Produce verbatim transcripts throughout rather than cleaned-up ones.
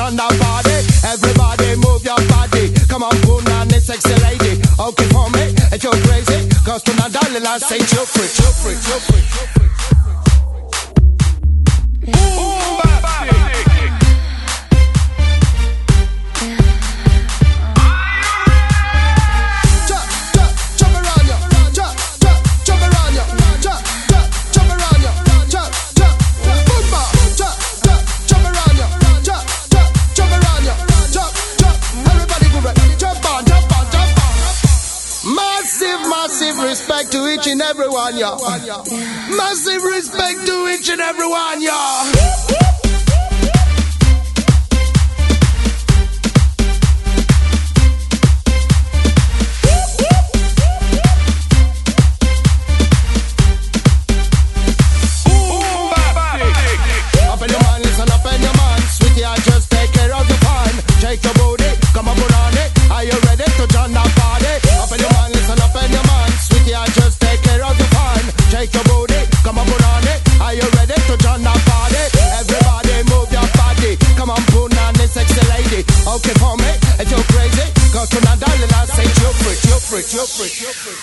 join the party. Everybody move your body. Come on, Punani, sexy lady. Okay for me, if you're crazy. Cause tonight, darling, I say you're free, you're free, you're free, you're free. Boom, bap, Massive respect to each and every one, y'all. Massive respect to each and every one, y'all. Up in your man, listen up in your man. Sweetie, I just take care of your fun. Take your booty, come up on it. Are you ready to join the party? Up in your man, listen up in your man. Sweetie, I just take care of your fun. Take your booty, come up on it. Are you ready to join the party? Everybody move your body. Come on, Punani, sexy lady. Okay for me, if you're crazy. Cause tonight, darling, I say you're free, you're free, you're free, you're free.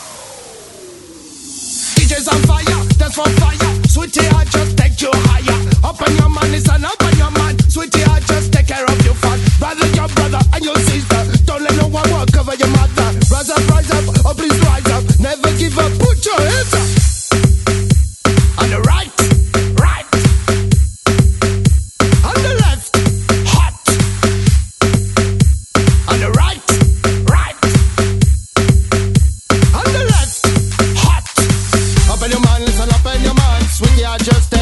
D J's on fire, that's for fire. Sweetie, I just take you higher. Up on your man, listen up on your man. Sweetie, I just take care of your fun. Brother, your brother, and your sister. Don't let no one walk over your mother. Rise up, rise up, oh please rise up. Never give up, put your hands up. On the right, right. On the left, hot. On the right, right. On the left, hot. Up in your man, listen up in your man. Sweetie, I just